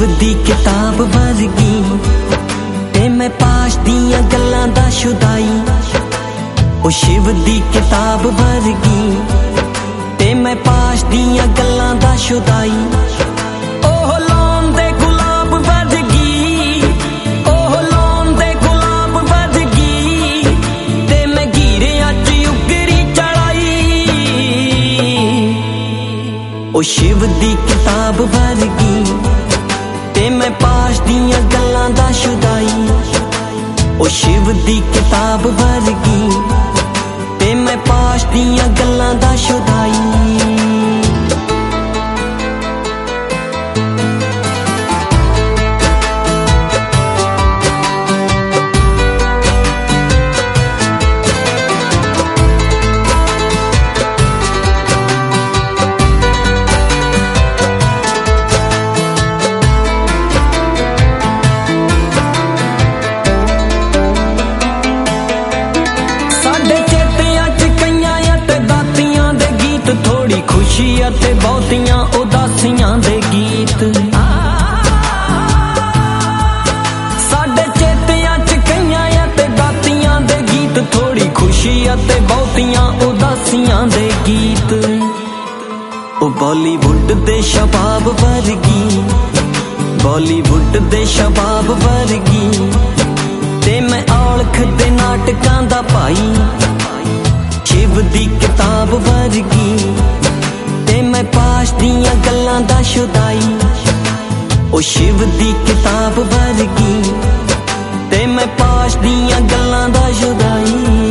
शिव दी किताब वर्गी ते मैं पाश दियां गल्लां दा शुदाई। ओ शिव दी किताब वर्गी ते मैं पाश दियां गल्लां दा शुदाई। ओह लौन दे गुलाब वर्गी, ओह लौन दे गुलाब वर्गी ते मैं गिरियां च उगरी चढ़ाई। ओ शिव दी किताब वर्गी ते मैं पाश दियां गल्लां दा शुदाई। ओ शिव दी किताब वर्गी ते मैं पाश दियां गल्लां दा शुदाई। खुशी ते बहुतियां उदासियां दे गीत साडे चेतियां च कईयां ते दातियां दे गीत। थोड़ी खुशी ते बहुतियां उदासियां दे गीत। ओ बॉलीवुड दे शबाब वर्गी, बॉलीवुड दे शबाब वर्गी ते मैं औलख दे नाटकां दा भाई। शिव दी किताब वर्गी ते मैं पाश दियां गल्लां दा शुदाई। ओ शिव दी किताब वर्गी ते मैं पाश दियां गल्लां दा शुदाई।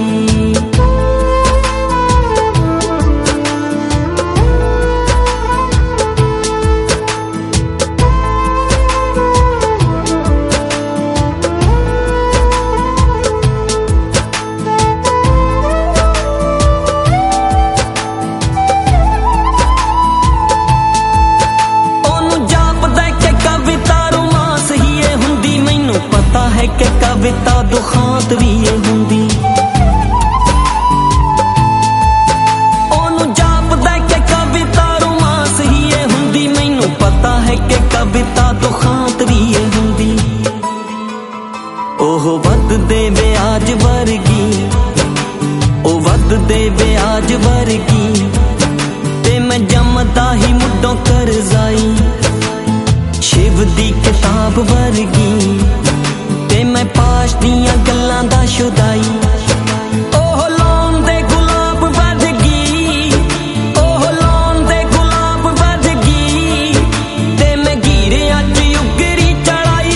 है कि कविता दुखांत भी ये हुंदी। ओनू जापदा कि कविता रोमांस ही ये हुंदी। मैनू पता है कि कविता दुखांत भी ये हुंदी। ओह वध दे ब्याज वर्गी, ओ वध दे ब्याज वर्गी ते मैं जमदा ही मुड्डों करजाई। शिव दी किताब वर्गी ते मैं पाश दियां गल्लां दा शुदाई। ओह लौन दे गुलाब वर्गी, ओह लौन दे गुलाब वर्गी ते मैं गिरियां च उगरी चढ़ाई।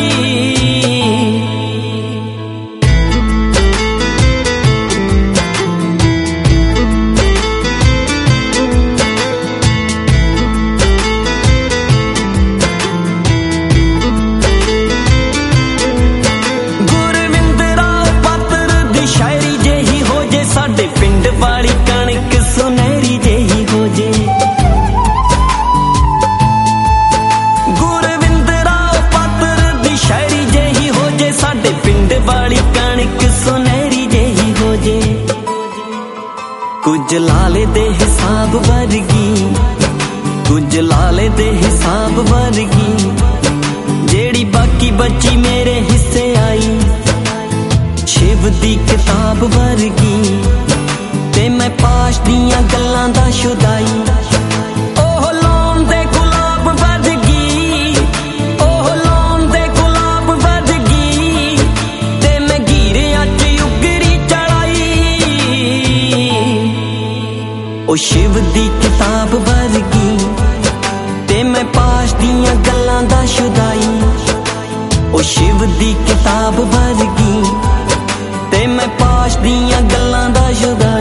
पिंड वाली कणक सुनहरी जेही हो जे। गुरविंद राव पात्र दी शायरी जेही हो जे। साडे पिंड वाली कणक सुनहरी जेही हो जे। कुछ लाले दे हिसाब वर्गी, कुछ लाले दे हिसाब वर्गी जेड़ी बाकी बची मेरे हिस्से आई। शिव दी किताब वर्गी ते मैं पाश दियां गल्लां दा शुदाई। ओह लौन दे गुलाब वर्गी, ओह लौन दे गुलाब वर्गी ते मैं गिरियां च उगरी चढ़ाई। ओ शिव दी किताब वर्गी ते मैं पाश दियां गल्लां दा शुदाई। ओ शिव दी किताब वर्गी ते मैं पाश दियां गल्लां दा शुदाई।